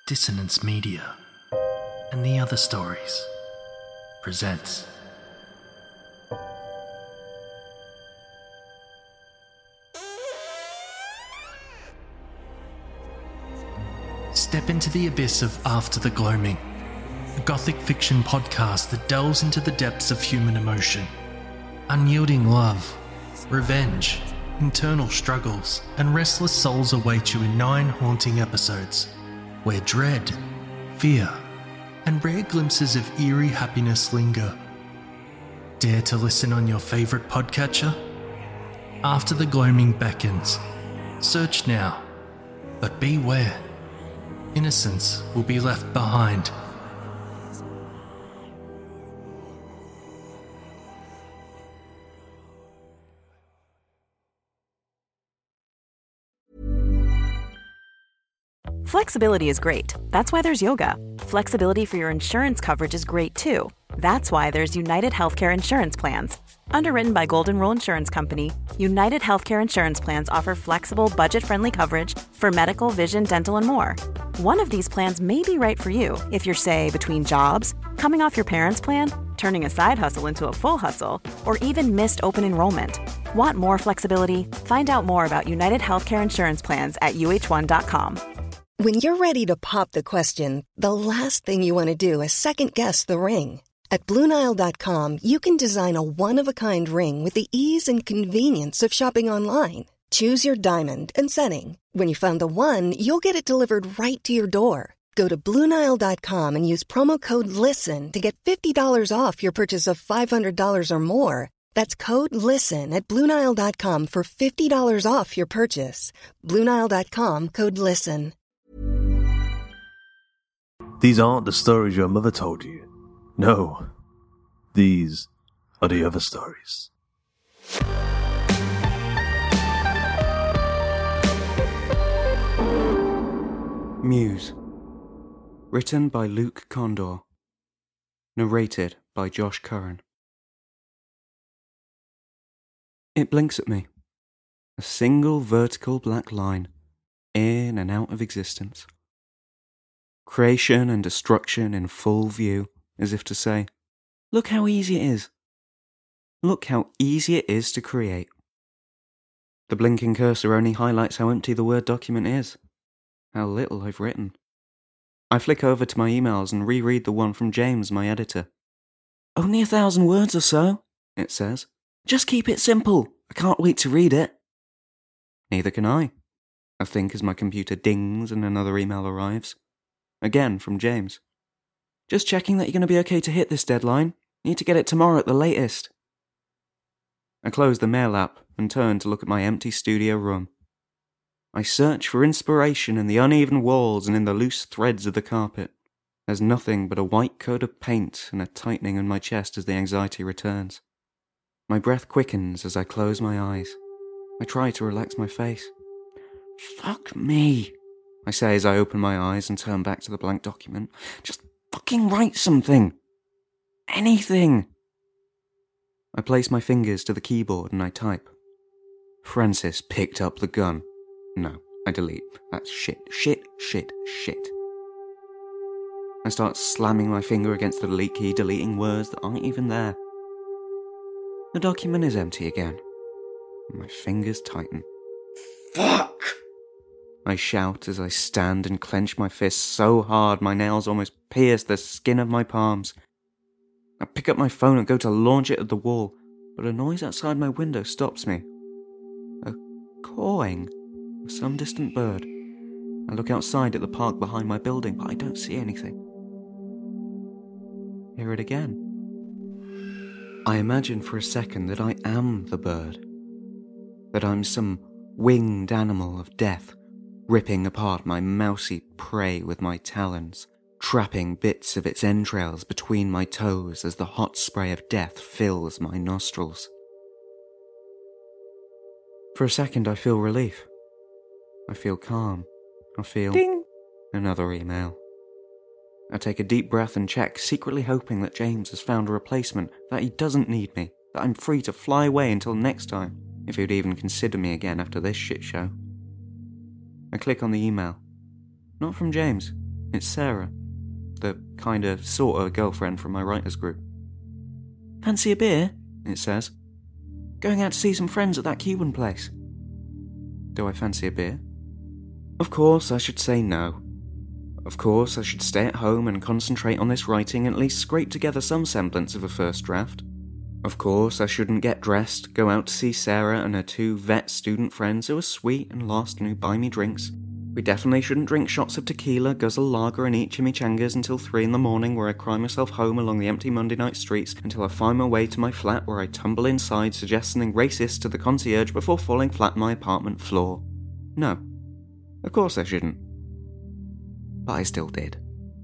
Dissonance Media and the Other Stories presents Step into the abyss of After the Gloaming, a gothic fiction podcast that delves into the depths of human emotion. Unyielding love, revenge, internal struggles, and restless souls await you in 9 haunting episodes, where dread, fear, and rare glimpses of eerie happiness linger. Dare to listen on your favourite podcatcher? After the Gloaming beckons. Search now, but beware. Innocence will be left behind. Flexibility is great. That's why there's yoga. Flexibility for your insurance coverage is great too. That's why there's United Healthcare Insurance Plans. Underwritten by Golden Rule Insurance Company, United Healthcare Insurance Plans offer flexible, budget-friendly coverage for medical, vision, dental, and more. One of these plans may be right for you if you're, say, between jobs, coming off your parents' plan, turning a side hustle into a full hustle, or even missed open enrollment. Want more flexibility? Find out more about United Healthcare Insurance Plans at uh1.com. When you're ready to pop the question, the last thing you want to do is second-guess the ring. At BlueNile.com, you can design a one-of-a-kind ring with the ease and convenience of shopping online. Choose your diamond and setting. When you find the one, you'll get it delivered right to your door. Go to BlueNile.com and use promo code LISTEN to get $50 off your purchase of $500 or more. That's code LISTEN at BlueNile.com for $50 off your purchase. BlueNile.com, code LISTEN. These aren't the stories your mother told you. No, these are the other stories. Muse. Written by Luke Condor. Narrated by Josh Curran. It blinks at me. A single vertical black line, in and out of existence. Creation and destruction in full view, as if to say, look how easy it is. Look how easy it is to create. The blinking cursor only highlights how empty the Word document is, how little I've written. I flick over to my emails and reread the one from James, my editor. Only 1,000 words or so, it says. Just keep it simple. I can't wait to read it. Neither can I think as my computer dings and another email arrives. Again from James. Just checking that you're going to be okay to hit this deadline. Need to get it tomorrow at the latest. I close the mail app and turn to look at my empty studio room. I search for inspiration in the uneven walls and in the loose threads of the carpet. There's nothing but a white coat of paint and a tightening in my chest as the anxiety returns. My breath quickens as I close my eyes. I try to relax my face. Fuck me, I say as I open my eyes and turn back to the blank document. Just fucking write something. Anything. I place my fingers to the keyboard and I type. Francis picked up the gun. No, I delete. That's shit. I start slamming my finger against the delete key, deleting words that aren't even there. The document is empty again. My fingers tighten. Fuck! I shout as I stand and clench my fists so hard my nails almost pierce the skin of my palms. I pick up my phone and go to launch it at the wall, but a noise outside my window stops me. A cawing of some distant bird. I look outside at the park behind my building, but I don't see anything. Hear it again. I imagine for a second that I am the bird. That I'm some winged animal of death, ripping apart my mousy prey with my talons, trapping bits of its entrails between my toes as the hot spray of death fills my nostrils. For a second I feel relief. I feel calm. I feel... Ding! Another email. I take a deep breath and check, secretly hoping that James has found a replacement, that he doesn't need me, that I'm free to fly away until next time, if he would even consider me again after this shit show. I click on the email. Not from James. It's Sarah, the sorta girlfriend from my writers group. "Fancy a beer?" it says. "Going out to see some friends at that Cuban place." Do I fancy a beer? Of course I should say no. Of course I should stay at home and concentrate on this writing and at least scrape together some semblance of a first draft. Of course I shouldn't get dressed, go out to see Sarah and her 2 vet student friends who are sweet and lost and who buy me drinks. We definitely shouldn't drink shots of tequila, guzzle lager and eat chimichangas until 3 in the morning, where I cry myself home along the empty Monday night streets until I find my way to my flat, where I tumble inside, suggest something racist to the concierge before falling flat on my apartment floor. No. Of course I shouldn't. But I still did.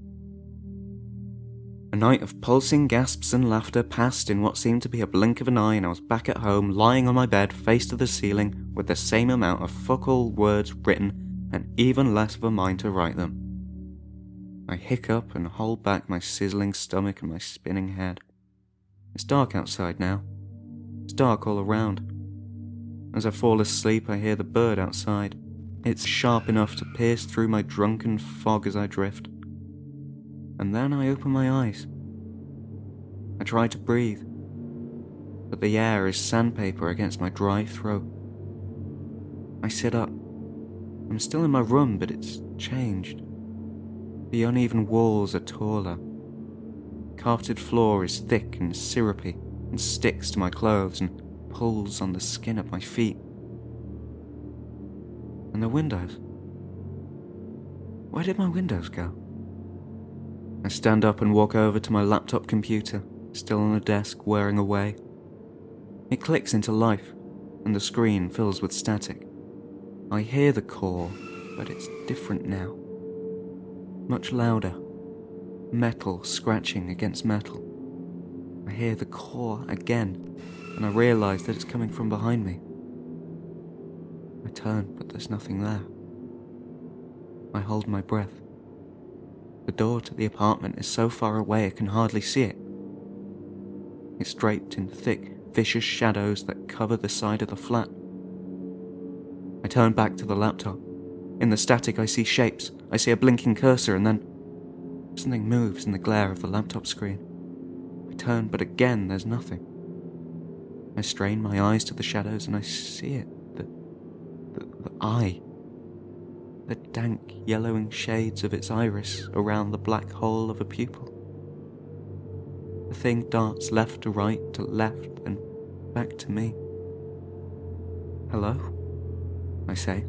A night of pulsing gasps and laughter passed in what seemed to be a blink of an eye, and I was back at home, lying on my bed, face to the ceiling, with the same amount of fuck-all words written, and even less of a mind to write them. I hiccup and hold back my sizzling stomach and my spinning head. It's dark outside now. It's dark all around. As I fall asleep, I hear the bird outside. It's sharp enough to pierce through my drunken fog as I drift. And then I open my eyes. I try to breathe, but the air is sandpaper against my dry throat. I sit up. I'm still in my room, but it's changed. The uneven walls are taller. Carpeted floor is thick and syrupy and sticks to my clothes and pulls on the skin at my feet. And the windows. Where did my windows go? I stand up and walk over to my laptop computer, still on the desk, whirring away. It clicks into life, and the screen fills with static. I hear the core, but it's different now. Much louder. Metal scratching against metal. I hear the core again, and I realise that it's coming from behind me. I turn, but there's nothing there. I hold my breath. The door to the apartment is so far away I can hardly see it. It's draped in thick, vicious shadows that cover the side of the flat. I turn back to the laptop. In the static I see shapes. I see a blinking cursor, and then something moves in the glare of the laptop screen. I turn, but again there's nothing. I strain my eyes to the shadows and I see it. The eye. The dank, yellowing shades of its iris around the black hole of a pupil. The thing darts left to right, to left, and back to me. "Hello?" I say.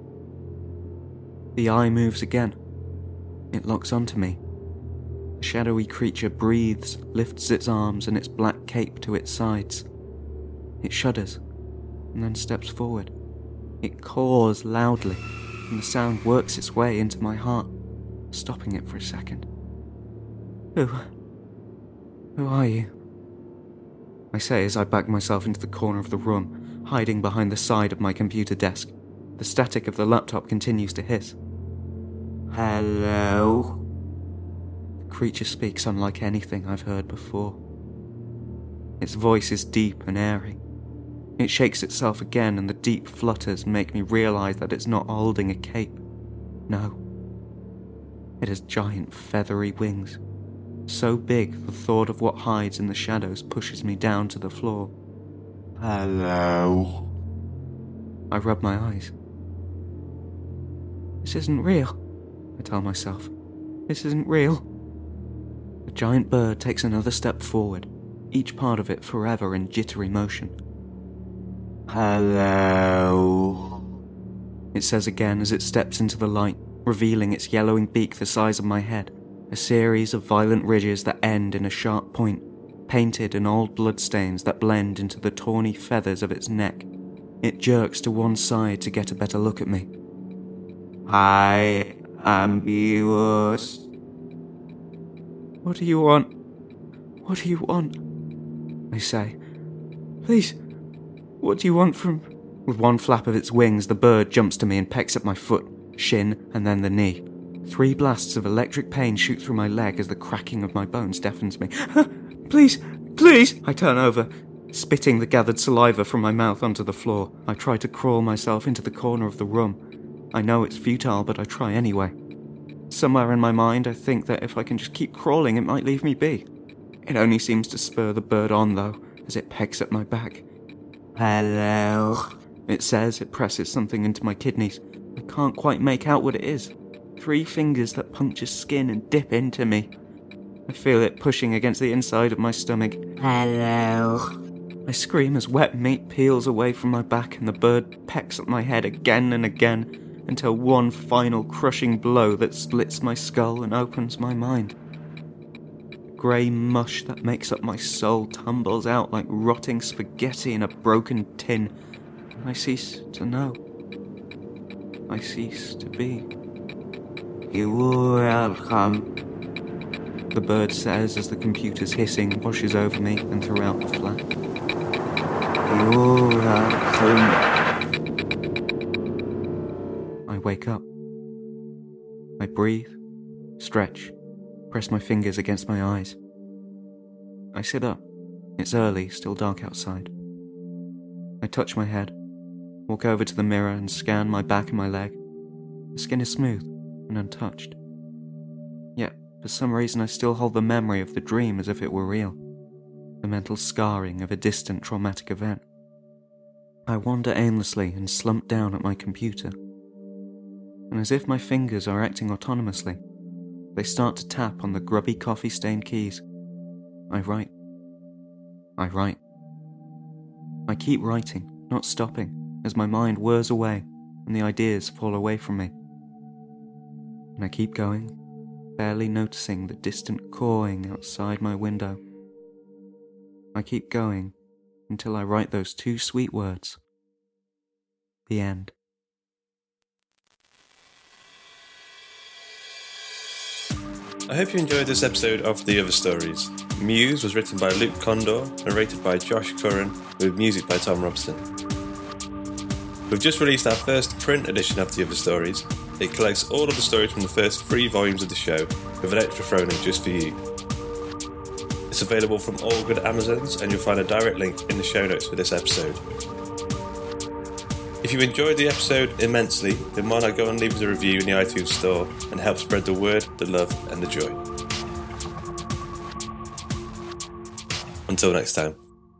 The eye moves again. It locks onto me. The shadowy creature breathes, lifts its arms and its black cape to its sides. It shudders, and then steps forward. It caws loudly, and the sound works its way into my heart, stopping it for a second. Who are you?" I say as I back myself into the corner of the room, hiding behind the side of my computer desk. The static of the laptop continues to hiss. "Hello?" The creature speaks unlike anything I've heard before. Its voice is deep and airy. It shakes itself again, and the deep flutters make me realise that it's not holding a cape. No. It has giant feathery wings. So big the thought of what hides in the shadows pushes me down to the floor. "Hello?" I rub my eyes. This isn't real, I tell myself. This isn't real. The giant bird takes another step forward, each part of it forever in jittery motion. "Hello?" it says again as it steps into the light, revealing its yellowing beak the size of my head, a series of violent ridges that end in a sharp point, painted in old bloodstains that blend into the tawny feathers of its neck. It jerks to one side to get a better look at me. "I am yours." What do you want? What do you want?" I say. "Please, what do you want from..." With one flap of its wings, the bird jumps to me and pecks at my foot, shin, and then the knee. 3 blasts of electric pain shoot through my leg as the cracking of my bones deafens me. Please, please! I turn over, spitting the gathered saliva from my mouth onto the floor. I try to crawl myself into the corner of the room. I know it's futile, but I try anyway. Somewhere in my mind, I think that if I can just keep crawling, it might leave me be. It only seems to spur the bird on, though, as it pecks at my back. "Hello," it says. It presses something into my kidneys. I can't quite make out what it is. 3 fingers that puncture skin and dip into me. I feel it pushing against the inside of my stomach. "Hello." I scream as wet meat peels away from my back and the bird pecks at my head again and again until one final crushing blow that splits my skull and opens my mind. The grey mush that makes up my soul tumbles out like rotting spaghetti in a broken tin, and I cease to know. I cease to be. "You're welcome," the bird says as the computer's hissing washes over me and throughout the flat. "You're welcome." I wake up. I breathe, stretch, press my fingers against my eyes. I sit up. It's early, still dark outside. I touch my head, walk over to the mirror and scan my back and my leg. The skin is smooth and untouched. Yet, for some reason, I still hold the memory of the dream as if it were real. The mental scarring of a distant traumatic event. I wander aimlessly and slump down at my computer. And as if my fingers are acting autonomously, they start to tap on the grubby coffee-stained keys. I write. I write. I keep writing, not stopping, as my mind whirs away and the ideas fall away from me. And I keep going, barely noticing the distant cawing outside my window. I keep going until I write those 2 sweet words. The end. I hope you enjoyed this episode of The Other Stories. Muse was written by Luke Condor, narrated by Josh Curran, with music by Tom Robson. We've just released our first print edition of The Other Stories. It collects all of the stories from the first 3 volumes of the show, with an extra thrown in just for you. It's available from all good Amazons, and you'll find a direct link in the show notes for this episode. If you enjoyed the episode immensely, then why not go and leave us a review in the iTunes store and help spread the word, the love, and the joy. Until next time.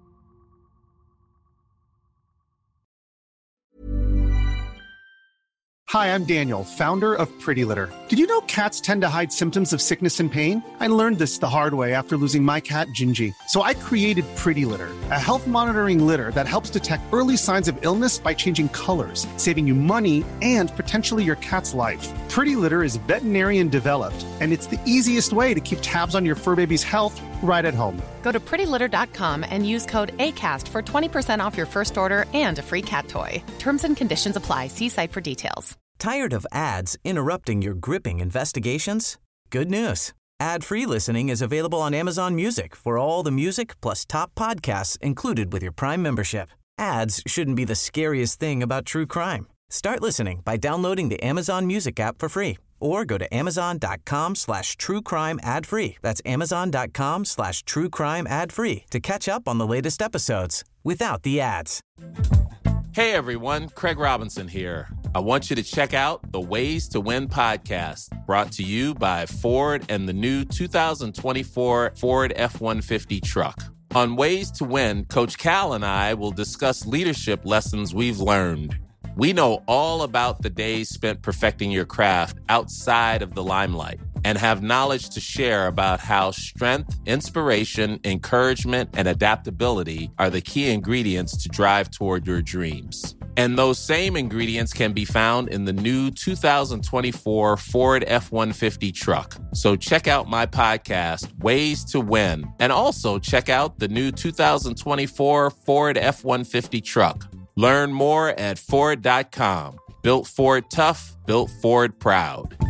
Hi, I'm Daniel, founder of Pretty Litter. Did you know cats tend to hide symptoms of sickness and pain? I learned this the hard way after losing my cat, Gingy. So I created Pretty Litter, a health monitoring litter that helps detect early signs of illness by changing colors, saving you money and potentially your cat's life. Pretty Litter is veterinarian developed, and it's the easiest way to keep tabs on your fur baby's health right at home. Go to prettylitter.com and use code ACAST for 20% off your first order and a free cat toy. Terms and conditions apply. See site for details. Tired of ads interrupting your gripping investigations? Good news. Ad-free listening is available on Amazon Music for all the music plus top podcasts included with your Prime membership. Ads shouldn't be the scariest thing about true crime. Start listening by downloading the Amazon Music app for free or go to amazon.com/truecrime ad-free. That's amazon.com/truecrime ad-free to catch up on the latest episodes without the ads. Hey everyone, Craig Robinson here. I want you to check out the Ways to Win podcast, brought to you by Ford and the new 2024 Ford F-150 truck. On Ways to Win, Coach Cal and I will discuss leadership lessons we've learned. We know all about the days spent perfecting your craft outside of the limelight and have knowledge to share about how strength, inspiration, encouragement, and adaptability are the key ingredients to drive toward your dreams. And those same ingredients can be found in the new 2024 Ford F-150 truck. So check out my podcast, Ways to Win, and also check out the new 2024 Ford F-150 truck. Learn more at Ford.com. Built Ford tough, built Ford proud.